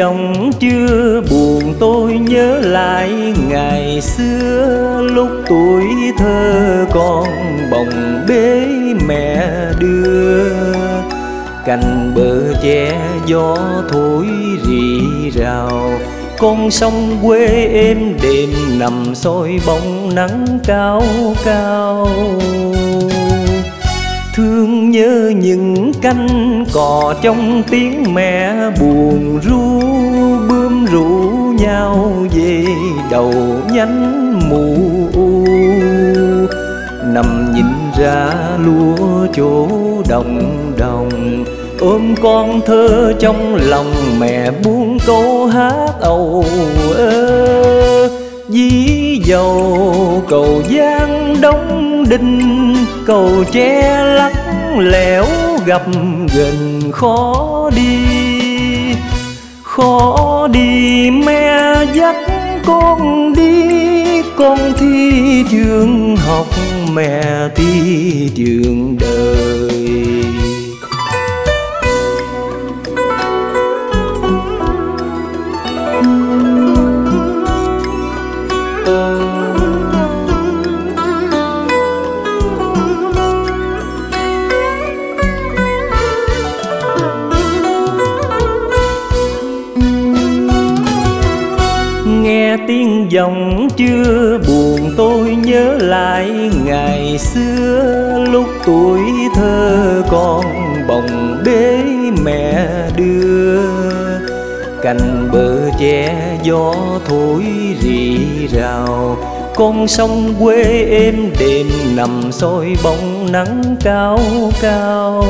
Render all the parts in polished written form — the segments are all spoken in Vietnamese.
dòng chưa buồn tôi nhớ lại ngày xưa, lúc tuổi thơ con bồng bế mẹ đưa. Cành bờ che gió thổi rì rào, con sông quê êm đềm nằm soi bóng nắng cao cao. Thương nhớ những cánh cò trong tiếng mẹ buồn ru, bướm rủ nhau về đầu nhánh mù u. Nằm nhìn ra lúa chỗ đồng đồng, ôm con thơ trong lòng mẹ buông câu hát âu ơ. Dí dầu cầu Giang Đông Đinh, cầu tre lắc lẻo gặp gần khó đi. Khó đi mẹ dắt con đi, con thi trường học mẹ thi trường đời. Nghe tiếng dòng chưa buồn tôi nhớ lại ngày xưa, lúc tuổi thơ con bồng bế mẹ đưa. Cành bờ che gió thổi rì rào, con sông quê êm đềm nằm soi bóng nắng cao cao.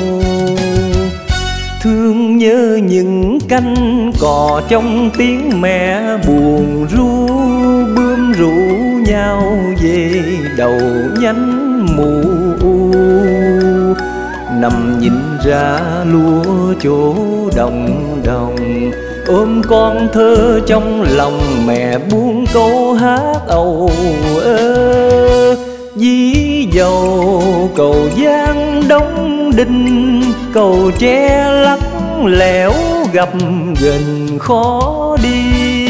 Thương nhớ những cánh cò trong tiếng mẹ buồn ru, bướm rủ nhau về đầu nhánh mù u. Nằm nhìn ra lúa chỗ đồng đồng, ôm con thơ trong lòng mẹ buông câu hát âu ơ. Dí dầu cầu Giang Đông Đinh, cầu tre lắc lẻo gặp gần khó đi.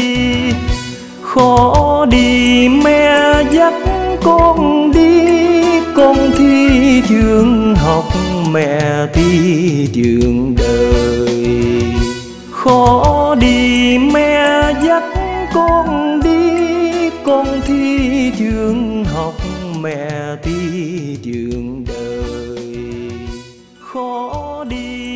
Khó đi mẹ dắt con đi, con thi trường học mẹ thi trường đời. Khó đi mẹ dắt con đi, con thi trường học mẹ thi trường đời. Khó đi